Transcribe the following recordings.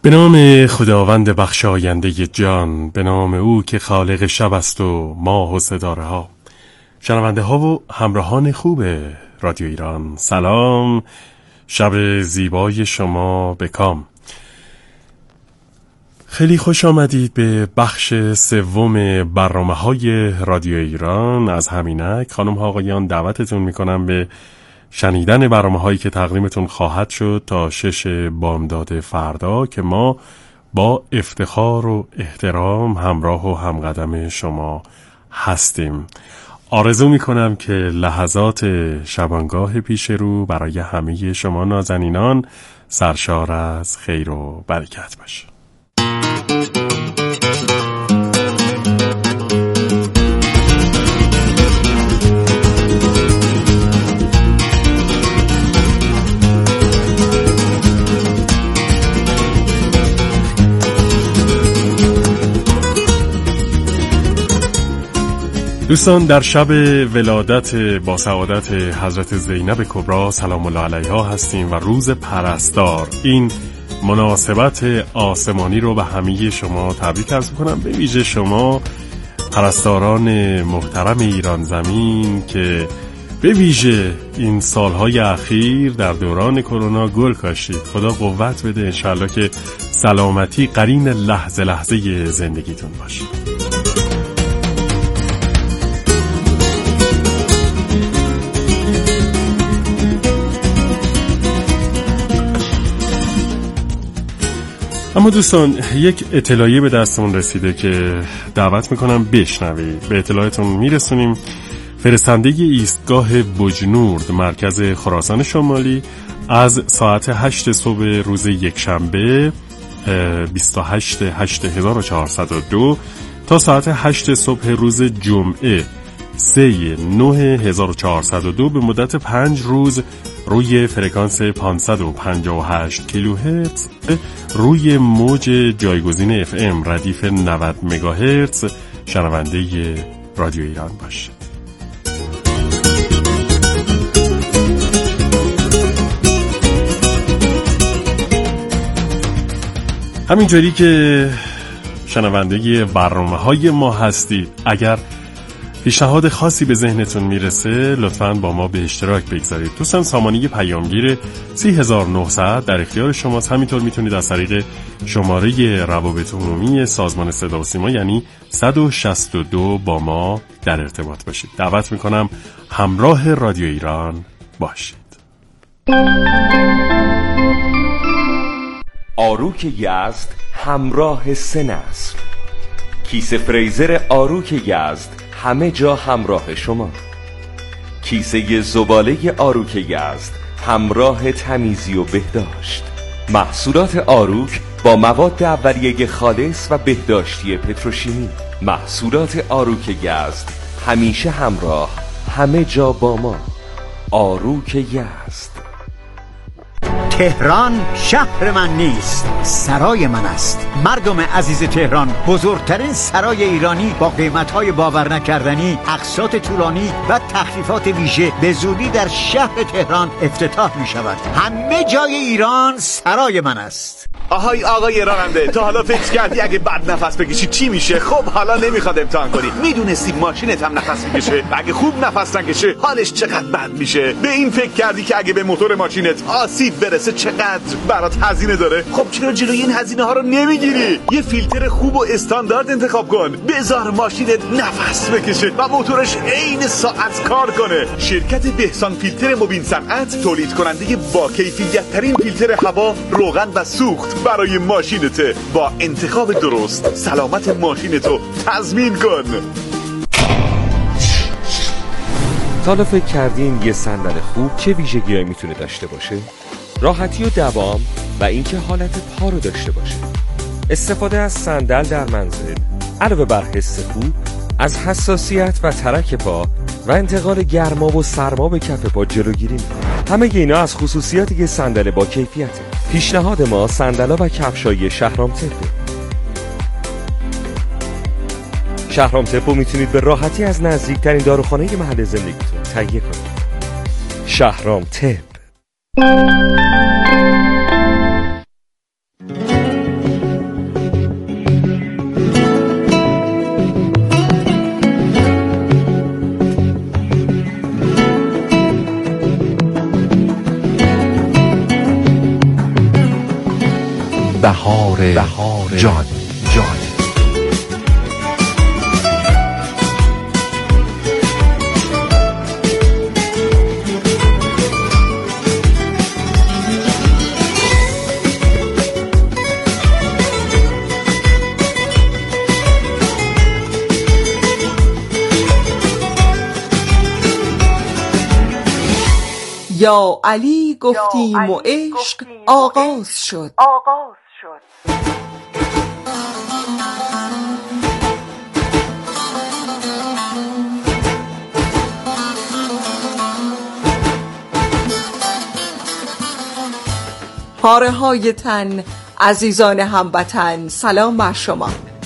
به نام خداوند بخشاینده جان، به نام او که خالق شب است و ماه و ستاره ها. شنونده ها و همراهان خوب رادیو ایران، سلام، شب زیبای شما بکام. خیلی خوش آمدید به بخش سوم برنامه‌های رادیو ایران. از همینک خانم ها آقایان دعوتتون میکنم به شنیدن برنامه‌هایی که تقدیمتون خواهد شد تا 6 بامداد فردا که ما با افتخار و احترام همراه و همقدم شما هستیم. آرزو میکنم که لحظات شبانگاه پیش رو برای همه شما نازنینان سرشار از خیر و برکت باشه. دوستان، در شب ولادت با سعادت حضرت زینب کبری سلام الله علیها هستیم و روز پرستار. این مناسبت آسمانی رو به همه شما تبریک عرض می‌کنم، به ویژه شما پرستاران محترم ایران زمین که به ویژه این سالهای اخیر در دوران کرونا گل کاشید. خدا قوت بده، انشالله که سلامتی قرین لحظه لحظه زندگیتون باشه. اما دوستان، یک اطلاعیه به دستمون رسیده که دعوت میکنم بشنوید. به اطلاعتون میرسونیم فرستنده ایستگاه بجنورد مرکز خراسان شمالی از ساعت 8 صبح روز یکشنبه 28/8/1402 تا ساعت 8 صبح روز جمعه 3/9/1402 به مدت 5 روز روی فرکانس 558 کیلوهرتز روی موج جایگزین FM ردیف 90 مگاهرتز شنونده رادیو ایران باشید. همینطوری که شنونده برنامه‌های ما هستید، اگر پیشنهاد خاصی به ذهنتون میرسه لطفاً با ما به اشتراک بگذارید. دوستان، سامانه پیامگیر 30900 در اختیار شماست. همینطور میتونید از طریق شماره روابط عمومی سازمان صدا و سیما یعنی 162 با ما در ارتباط باشید. دعوت میکنم همراه رادیو ایران باشید. آروک یزد همراه 3 نسل. کیسه فریزر آروک یزد همه جا همراه شما. کیسه زباله آروک یزد همراه تمیزی و بهداشت. محصولات آروک با مواد اولیه خالص و بهداشتی پتروشیمی. محصولات آروک یزد همیشه همراه، همه جا با ما. آروک یزد. تهران شهر من نیست، سرای من است. مردم عزیز تهران، بزرگترین سرای ایرانی با قیمت‌های باور نکردنی، اقساط طولانی و تخفیفات ویژه به زودی در شهر تهران افتتاح می‌شود. همه جای ایران سرای من است. آهای آقای راننده، تا حالا فکر کردی اگه بد نفس بکشی چی میشه؟ خب حالا نمیخواد امتحان کنی. میدونستی ماشینت هم نفس میکشه؟ اگه خوب نفس نکشه حالش چقدر بد میشه؟ به این فکر کردی که اگه به موتور ماشینت آسیب برسه چقدر برات هزینه داره؟ خب چرا جلوی این هزینه ها رو نمیگیری؟ یه فیلتر خوب و استاندارد انتخاب کن. بذار ماشینت نفس بکشه و موتورش عین ساعت کار کنه. شرکت بهسان فیلتر مبین صنعت تولید کننده با کیفیت ترین فیلتر هوا، روغن و سوخت برای ماشینته. با انتخاب درست سلامت ماشینتو تضمین کن. تا حالا فکر کردین یه صندل خوب چه ویژگی‌هایی میتونه داشته باشه؟ راحتی و دوام و اینکه حالت پا رو داشته باشه. استفاده از صندل در منزل علاوه بر حس خوب، از حساسیت و ترک پا و انتقال گرما و سرما به کف پا جلوگیری می‌کنه. همه اینا از خصوصیات یه صندل با کیفیته. پیشنهاد ما صندل‌ها و کفشای شهرام تپه. شهرام تپو میتونید به راحتی از نزدیکترین داروخانه محل زندگیتون تهیه کنید. شهرام تپ. جان. یا علی گفتیم و عشق آغاز شد. پاره های تن، عزیزان هموطن، سلام بر شما.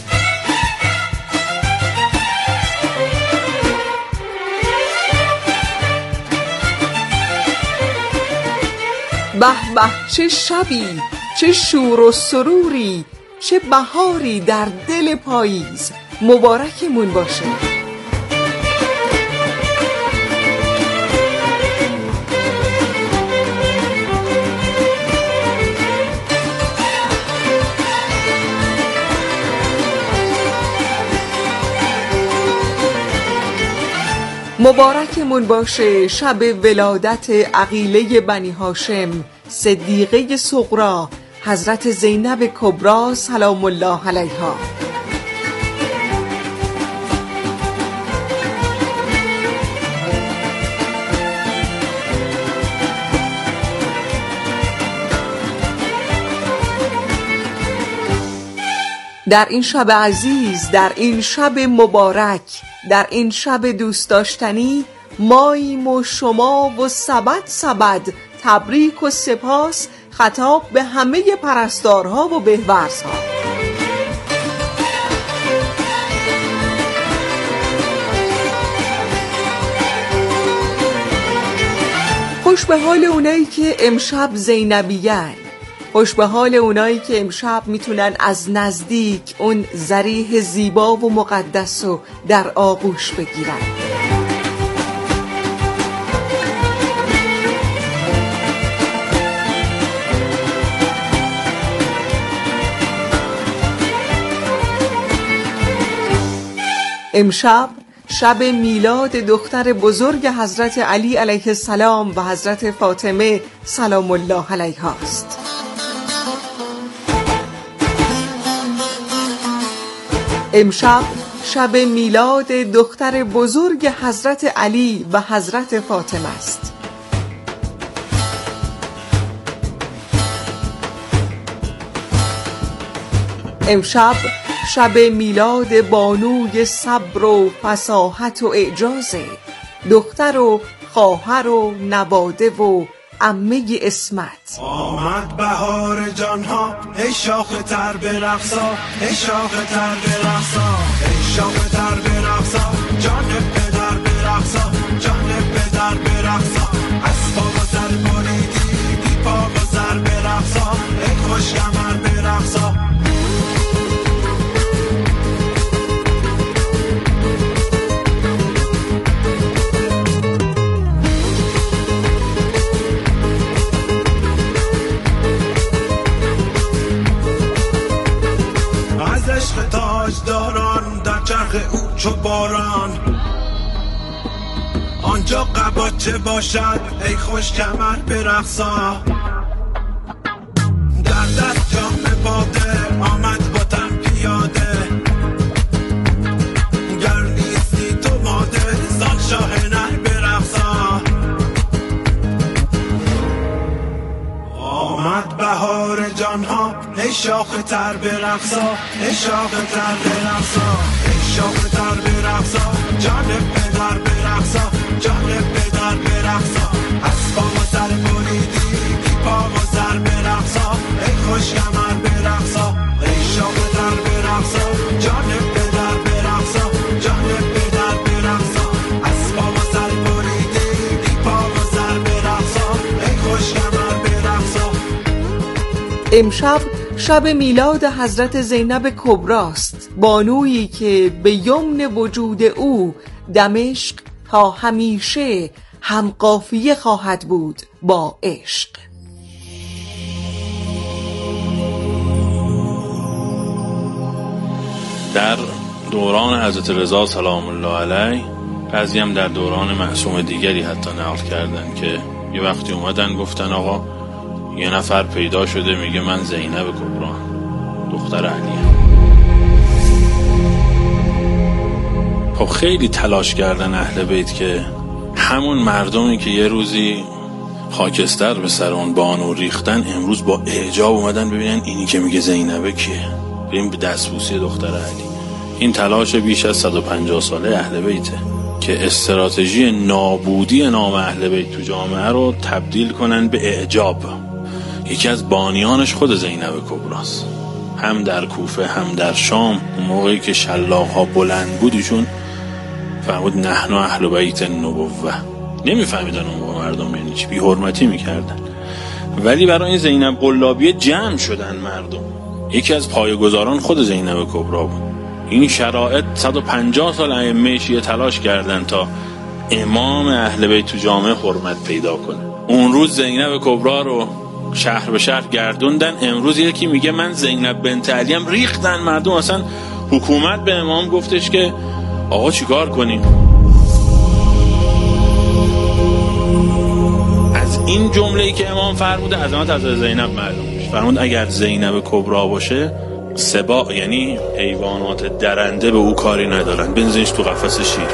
به به چه شبی، چه شور و سروری، چه بهاری در دل پاییز، مبارکمون باشه. مبارکمون باشه شب ولادت عقیله بنی هاشم صدیقه صغرا حضرت زینب کبری سلام الله علیها. در این شب عزیز، در این شب مبارک، در این شب دوست داشتنی، ماییم و شما و سبد تبریک و سپاس خطاب به همه پرستارها و بهورزها. خوش به حال اونایی که امشب زینبیان، خوش به حال اونایی که امشب میتونن از نزدیک اون ضریح زیبا و مقدس رو در آغوش بگیرن. امشب شب میلاد دختر بزرگ حضرت علی علیه السلام و حضرت فاطمه سلام الله علیها است. امشب شب میلاد دختر بزرگ حضرت علی و حضرت فاطمه است. امشب شب میلاد بانوی صبر و فصاحت و اعجازه، دختر و خواهر و نواده و عمه اسمت. آمد بهار جانها، ای شاخ تر برقصا، ای شاخ تر برقصا، ای شاخ تر برقصا، جان پدر برقصا، جان پدر برقصا، از پا و سر بریدی بی پا و سر برقصا، ای خوش کمر برقصا. تاجداران در چرخ او چو باران، آنجا قباچه باشد ای خوش کمر برقصا، در دست جام باده آمد با تن پیاده، گر نیستی تو ماده زان شاه نر برقصا. آمد بهار جانها، ای شاخ تر برقصا، ای شاخ تر برقصا، ای شاخ تر برقصا، جان پدر برقصا، جان پدر برقصا، از پا و سر بریدی بی پا و سر برقصا، ای خوش کمر برقصا، ای شاخ تر برقصا، جان پدر برقصا، جان پدر برقصا، از پا و سر بریدی بی پا و سر برقصا، ای خوش کمر برقصا. امشب شب میلاد حضرت زینب کبراست، بانویی که به یمن وجود او دمشق تا همیشه هم قافیه خواهد بود با عشق. در دوران حضرت رضا سلام الله علیه، بعضی هم در دوران معصوم دیگری حتی نقل کردن که یه وقتی اومدن گفتن آقا یه نفر پیدا شده میگه من زینب کبرا دختر علیه. خب خیلی تلاش کردن اهل بیت که همون مردمی که یه روزی خاکستر به سر اون بانو ریختن امروز با اعجاب اومدن ببینن اینی که میگه زینبه کیه، بریم به دستبوسی دختر علی. این تلاش بیش از 150 ساله اهل بیته که استراتژی نابودی نام اهل بیت تو جامعه رو تبدیل کنن به اعجاب. یکی از بانیانش خود زینب کبراست، هم در کوفه هم در شام. موقعی که شلاق‌ها بلند بود ایشون فرمود نحن اهل بیت النبوه. نمیفهمیدن اون موقع مردم یعنی چی، بی حرمتی میکردن. ولی برای این زینب قلابیه جمع شدن مردم. یکی از پایه‌گذاران خود زینب کبرا بود. این شرایط 150 سال ائمه شیعه تلاش کردن تا امام اهل بیت تو جامعه حرمت پیدا کنه. اون روز زینب کبرا رو شهر به شهر گردوندن. امروز یکی میگه من زینب بنت علیم، ریختن مردم. اصلا حکومت به امام گفتش که آقا چیکار کنیم؟ از این جمله‌ای که امام فرموده عظمت حضرت زینب معلوم میشه. فرمود اگر زینب کبرا باشه سبا یعنی حیوانات درنده به او کاری ندارن، بنزینش تو قفس شیر.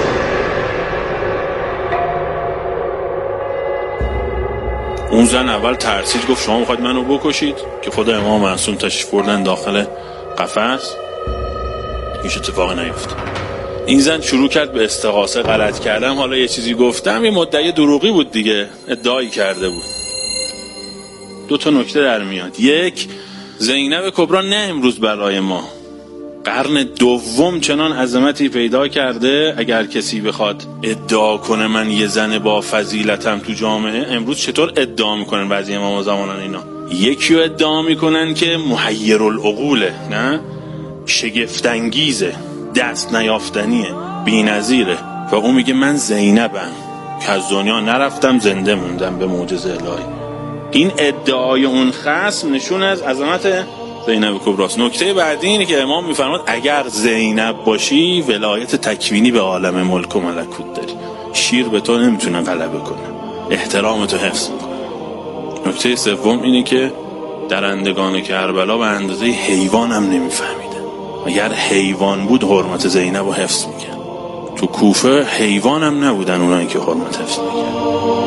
اون زن اول ترسید، گفت شما میخواید منو بکشید؟ که خود امام معصوم تشریف بردن داخل قفس، هیچ اتفاقی نیفتاد. این زن شروع کرد به استغاثه، غلط کردم، حالا یه چیزی گفتم. یه مدعی دروغی بود دیگه، ادعایی کرده بود. دو تا نکته در میاد. یک، زینب کبرا نه امروز برای ما، قرن دوم چنان عظمتی پیدا کرده. اگر کسی بخواد ادعا کنه من یه زن با فضیلتم تو جامعه، امروز چطور ادعا میکنن بعضی امام زمانان اینا؟ یکی رو ادعا میکنن که محیر العقوله، نه شگفت‌انگیزه، دست نیافتنیه، بی‌نظیره، و اون میگه من زینبم که از دنیا نرفتم، زنده موندم به معجزه الهی. این ادعای اون خصم نشون از عظمت زینب کبراست. نکته بعدی اینه که امام میفرماد اگر زینب باشی ولایت تکوینی به عالم ملک و ملکوت داری، شیر به تو نمیتونه غلبه کنه، احترام تو حفظ میکنه. نکته سوم اینه که درندگان کربلا به اندازه حیوان هم نمیفهمیدن. اگر حیوان بود حرمت زینب رو حفظ میکرد. تو کوفه حیوان هم نبودن اونایی که حرمت حفظ میکرد.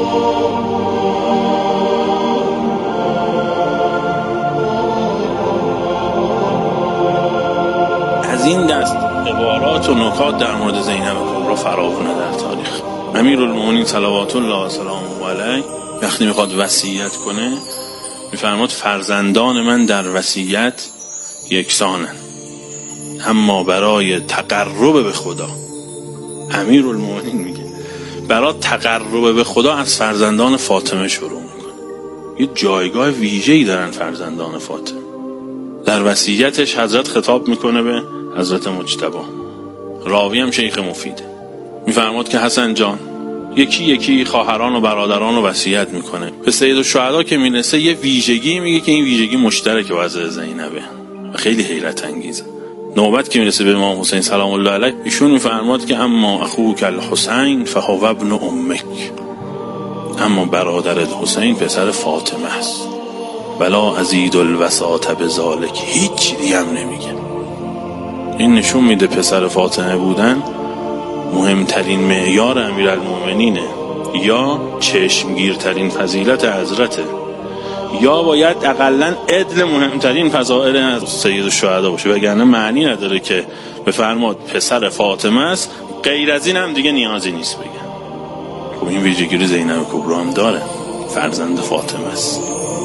از این دست عبارات و نکات در مورد زینب کبرا فراوونه در تاریخ. امیرالمومنین صلوات الله و سلامه علیه وقتی میخواد وصیت کنه میفرماد فرزندان من در وصیت یکسانن، اما برای تقرب به خدا، امیرالمومنین میگه برای تقرب به خدا از فرزندان فاطمه شروع میکنه. یه جایگاه ویژه‌ای دارن فرزندان فاطمه. در وصیتش حضرت خطاب میکنه به حضرت مجتبی، راوی هم شیخ مفیده، میفرماد که حسن جان یکی یکی خواهران و برادران رو وصیت میکنه. به سید الشهدا که میرسه یه ویژگی میگه که این ویژگی مشترک با حضرت زینبه و خیلی حیرت انگیزه. نوبت که میرسه به امام حسین سلام الله علیه، ایشون میفرماد که اما اخوک الحسین فهو ابن امک، اما برادرت حسین پسر فاطمه است، ولا ازید الوساط بذالک، هیچ دیگه هم نمیگه. این نشون میده پسر فاطمه بودن مهمترین معیار امیرالمومنینه، یا چشمگیرترین فضیلت حضرته، یا باید اقلن عدل مهمترین فضائل از سید الشهدا باشه، وگرنه معنی نداره که بفرماد پسر فاطمه است، غیر از این هم دیگه نیازی نیست بگن. خب این ویژگی رو زینب کبرا هم داره، فرزند فاطمه است.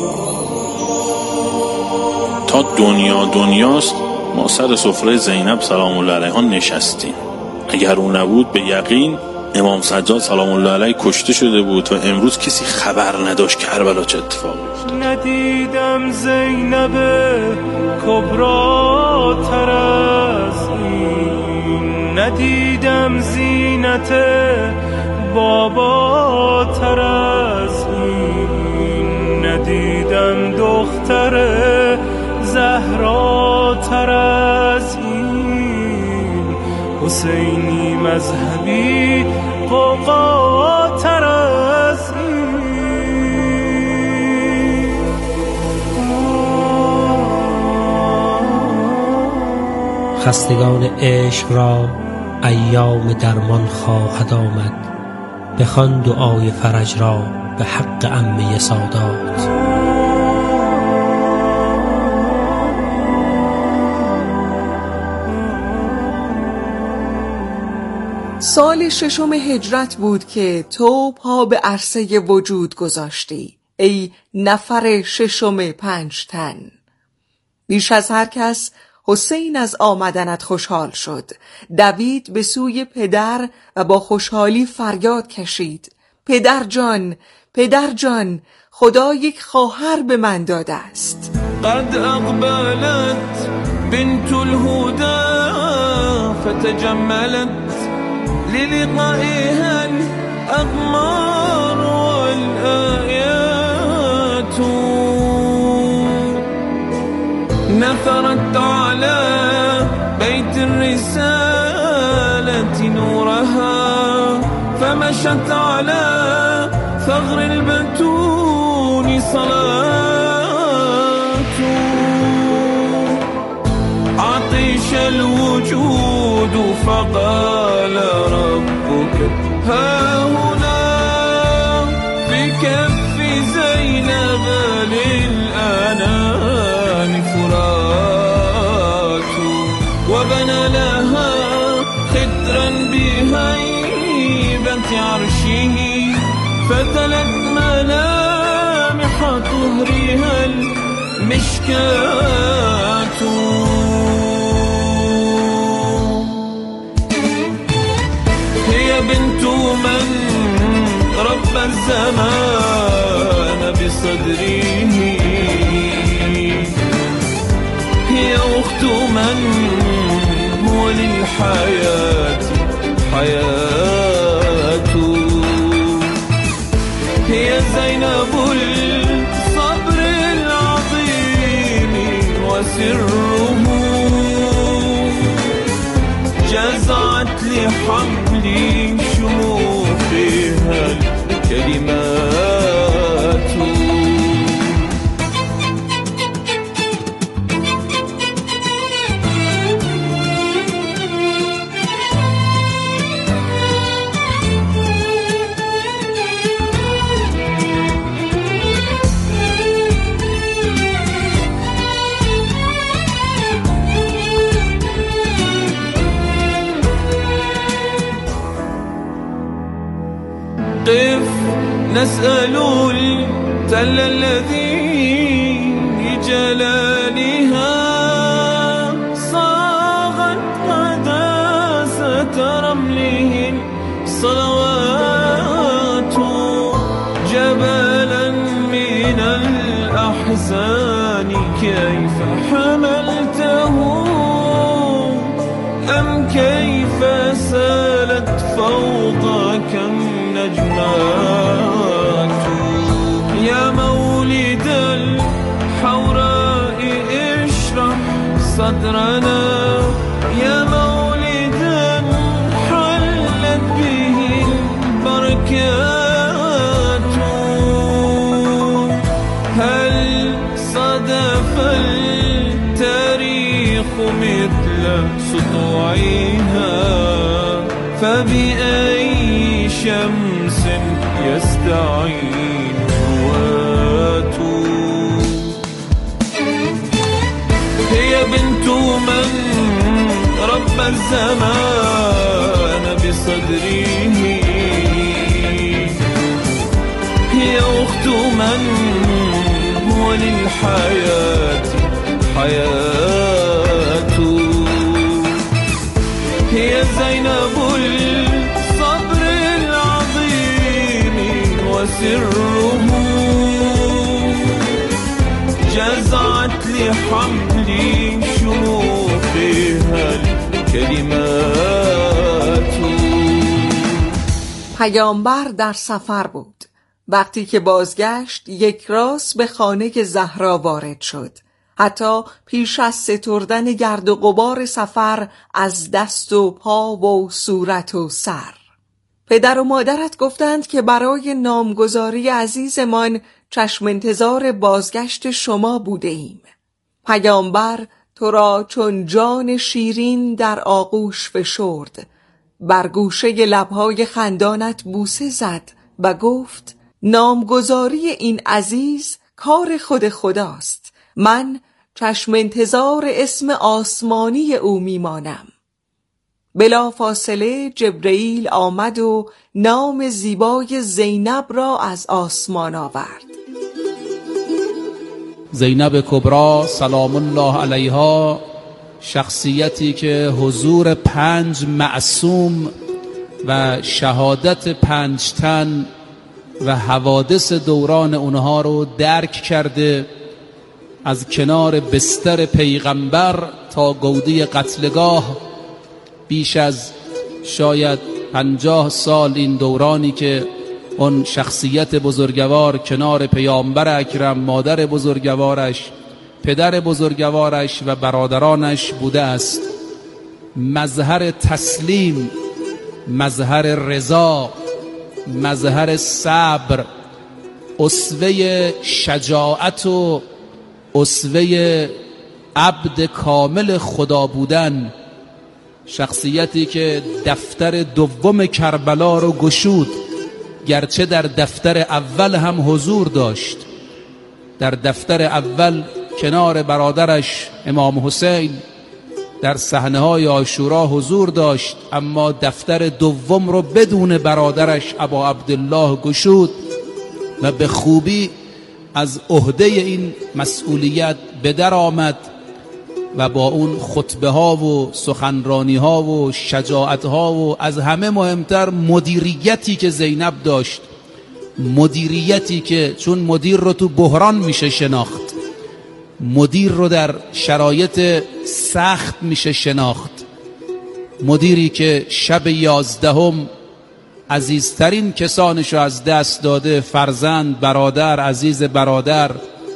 تا دنیاست ما سر سفره زینب سلام الله علیها نشستیم. اگر اون نبود به یقین امام سجاد سلام الله علیه کشته شده بود و امروز کسی خبر نداشت کربلا چه اتفاقی افتاد. ندیدم زینب کبرا تر از این، ندیدم زینت بابا تر از این، ندیدم دختر زهرا تر از این. حسینی مذهبی قوقاتر از خستگان عشق را ایام درمان خواهد آمد، بخوان دعای فرج را به حق عمه سادات. سال 6 هجرت بود که تو پا به عرصه وجود گذاشتی، ای نفر 6 5 تن. بیش از هر کس حسین از آمدنت خوشحال شد، دوید به سوی پدر و با خوشحالی فریاد کشید: پدر جان، پدر جان، خدا یک خواهر به من داده است. قد اقبلت بنت الهدى فتجملت للقائها الاقمار والآيات نثرت على بيت الرسالة نورها فمشت على ثغر البتون صلاة عطش الوجود فقال ربك ها هنا في كف زينب للأنام فرات وبنى لها خدرا بهيبة عرشه فتلت ملامح طهرها المشكات هي بنت من رب الزمان بصدره هي أخت من هو للحياة حياته هي زينب الصبر العظيم وسره جزعت لحمل شموخها الكلمات قف نسأل التل الذي لجلالها صاغت قداسة رمله الصلوات جبلا من الأحزان كيف حملته أم كيف سالت فوقك النجمات يا مولد الحوراء اشرح صدرنا يا مولدا حلت به البركات هل صدف التاريخ مثل سطوعها فبأي شمس يستعين روات هي بنت من رب الزمان بصدره هي أخت من هو للحياة حياته هي زينب الصبر العظيم وسره جزعت لحمل شموخها الكلمات پیامبر در سفر بود. وقتی که بازگشت یک راست به خانه زهرا وارد شد. حتی پیش از ستردن گرد و غبار سفر از دست و پا و صورت و سر. پدر و مادرت گفتند که برای نامگذاری عزیزمان چشم انتظار بازگشت شما بوده ایم. پیامبر تو را چون جان شیرین در آغوش فشرد، بر گوشه لبهای خندانت بوسه زد و گفت نامگذاری این عزیز کار خود خداست، من چشم انتظار اسم آسمانی او میمانم. بلا فاصله جبرئیل آمد و نام زیبای زینب را از آسمان آورد. زینب کبری سلام الله علیها، شخصیتی که حضور 5 معصوم و شهادت 5 تن و حوادث دوران اونها رو درک کرده، از کنار بستر پیغمبر تا گودی قتلگاه بیش از شاید 50 سال این دورانی که اون شخصیت بزرگوار کنار پیامبر اکرم، مادر بزرگوارش، پدر بزرگوارش و برادرانش بوده است. مظهر تسلیم، مظهر رضا، مظهر صبر، اسوه شجاعت و اسوه عبد کامل خدا بودن، شخصیتی که دفتر دوم کربلا رو گشود، گرچه در دفتر اول هم حضور داشت. در دفتر اول کنار برادرش امام حسین در صحنه‌های عاشورا حضور داشت، اما دفتر دوم رو بدون برادرش ابا عبدالله گشود و به خوبی از عهده این مسئولیت به در آمد و با اون خطبه ها و سخنرانی ها و شجاعت ها و از همه مهمتر مدیریتی که زینب داشت، مدیریتی که چون مدیر رو تو بحران میشه شناخت، مدیر رو در شرایط سخت میشه شناخت، مدیری که شب 11 عزیزترین کسانشو از دست داده، فرزند، برادر، عزیز برادر،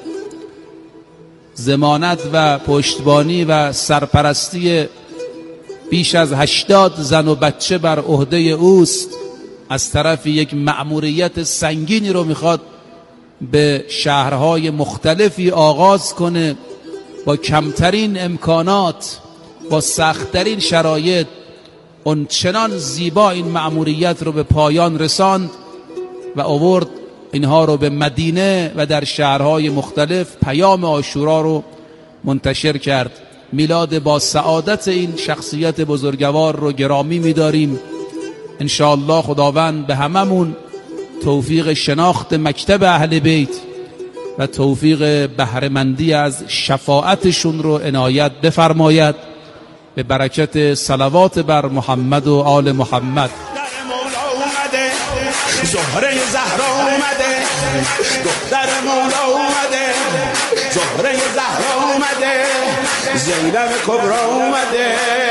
ضمانت و پشتبانی و سرپرستی بیش از 80 زن و بچه بر عهده اوست. از طرف یک مأموریت سنگینی رو میخواد به شهرهای مختلفی آغاز کنه، با کمترین امکانات، با سختترین شرایط، اون چنان زیبا این مأموریت رو به پایان رساند و آورد اینها رو به مدینه و در شهرهای مختلف پیام عاشورا رو منتشر کرد. میلاد با سعادت این شخصیت بزرگوار رو گرامی می‌داریم. انشاءالله خداوند به هممون توفیق شناخت مکتب اهل بیت و توفیق بهره‌مندی از شفاعتشون رو عنایت بفرماید، به برکت صلوات بر محمد و آل محمد. زهره زهرا اومده، دختر مولا اومده، زهره زهرا اومده، زینب کبرا اومده.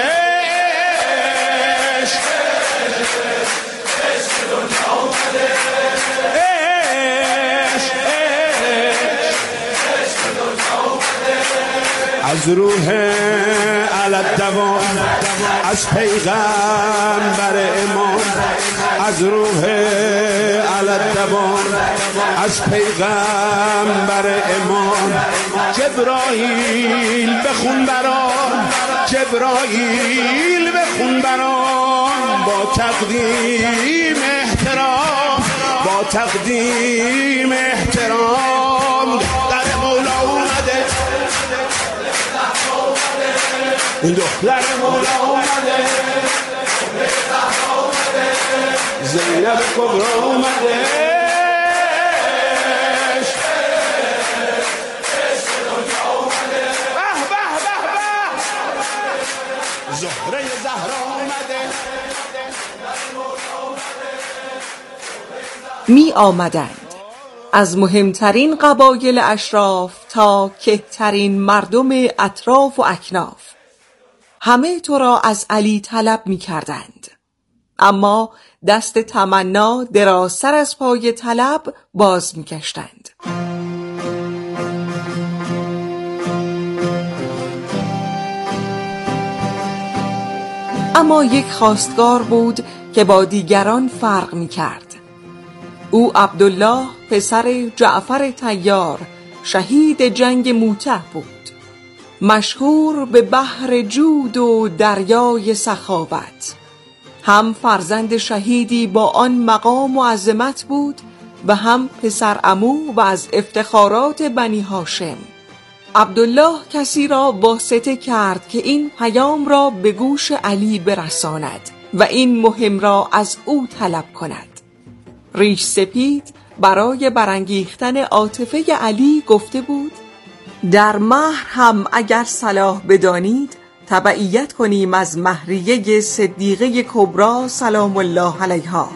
از روح علت دوام، از پیغمبر امام، از روح علت دوام، از پیغمبر امام. جبرائیل بخون برام، جبرائیل بخون برام، با تقدیم احترام، با تقدیم احترام. در مولا اومده، دختر مولا اومده، زینب کبرا اومده. به به به به، زهره زهرا اومده. می آمدند از مهمترین قبایل اشراف تا کهترین مردم اطراف و اکناف. همه تو را از علی طلب می کردند، اما دست تمنا درازتر از پای طلب باز می کشتند. اما یک خواستگار بود که با دیگران فرق می کرد. او عبدالله پسر جعفر طیار شهید جنگ موته بود، مشهور به بحر جود و دریای سخاوت. هم فرزند شهیدی با آن مقام و عظمت بود و هم پسر عمو و از افتخارات بنی هاشم. عبدالله کسی را واسطه کرد که این پیام را به گوش علی برساند و این مهم را از او طلب کند. ریش سپید برای برانگیختن عاطفه علی گفته بود: در مهر هم اگر صلاح بدانید تبعیت کنیم از مهریه صدیقه کبری سلام الله علیها.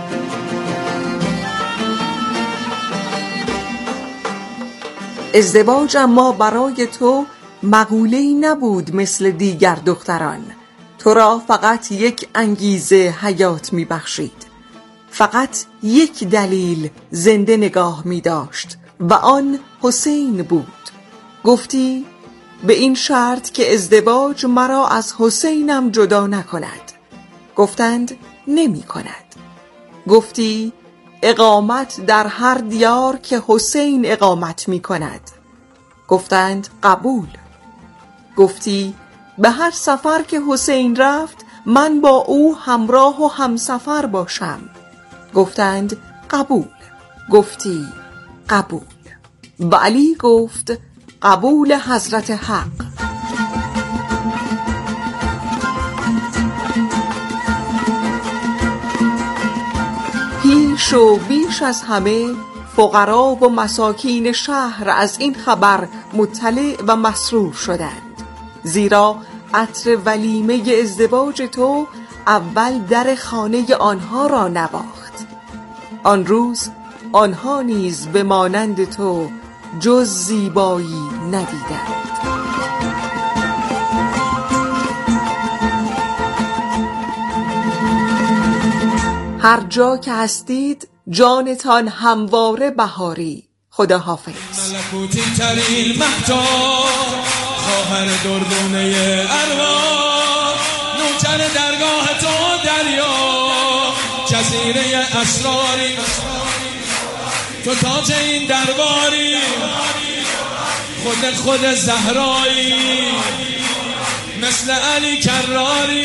ازدواج اما برای تو مقوله‌ای نبود مثل دیگر دختران. تو را فقط یک انگیزه حیات می بخشید، فقط یک دلیل زنده نگاه می داشت و آن حسین بود. گفتی به این شرط که ازدواج مرا از حسینم جدا نکند. گفتند نمی کند. گفتی اقامت در هر دیار که حسین اقامت می کند. گفتند قبول. گفتی به هر سفر که حسین رفت من با او همراه و همسفر باشم. گفتند قبول. گفتی قبول. و علی گفت قبول حضرت حق. پیش و بیش از همه فقرا و مساکین شهر از این خبر مطلع و مسرور شدند، زیرا عطر ولیمه ازدواج تو اول در خانه آنها را نواخت. آن روز آنها نیز به مانند تو جز زیبایی ندیدند. هر جا که هستید جانتان همواره بهاری. خدا حافظ. ملکوتی ترین مهتاب، خواهر دردونه ارواح، نوکر درگاه تو دریا، جزیره اسراری، تو تاج این درباری، خود زهرایی، مثل علی کراری،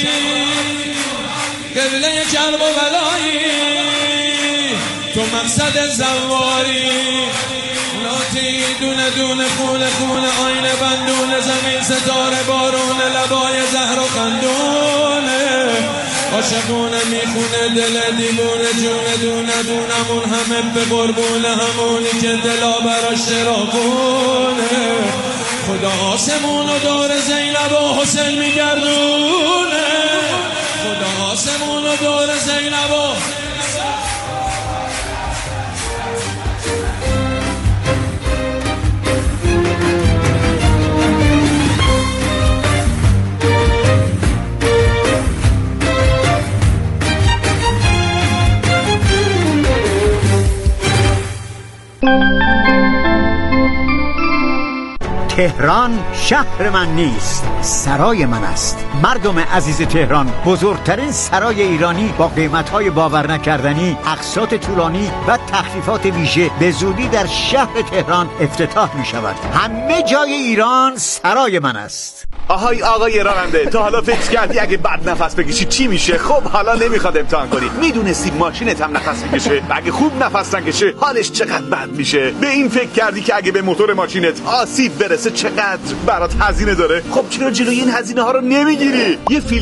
قبله کرب و بلایی، تو مقصد زواری، لاتی دونه دونه خونه خونه آینه بندونه، زمین ستاره بارون، لبای زهر و خندونه، عاشقونه میخونه دل دیوونه، جونه دونه دونمون همه به قربونه، همونی که دلا براش شرابونه، خدا آسمون و دور زینب و حسین میگردونه، خدا آسمون و دور زینب و تهران شهر من نیست، سرای من است. مردم عزیز تهران، بزرگترین سرای ایرانی با قیمت‌های باور نکردنی، اقساط طولانی و تخفیفات ویژه به زودی در شهر تهران افتتاح می شود. همه جای ایران سرای من است. آقای راننده، تا حالا فکر کردی اگه بد نفس بکشی چی میشه؟ خب حالا نمیخواد امتحان کنی. میدونستی ماشینت هم نفس میکشه و اگه خوب نفس نکشه حالش چقدر بد میشه؟ به این فکر کردی که اگه به موتور ماشینت آسیب برسه چقدر برات هزینه داره؟ خب چرا جلوی این هزینه ها رو نمیگیری؟ یه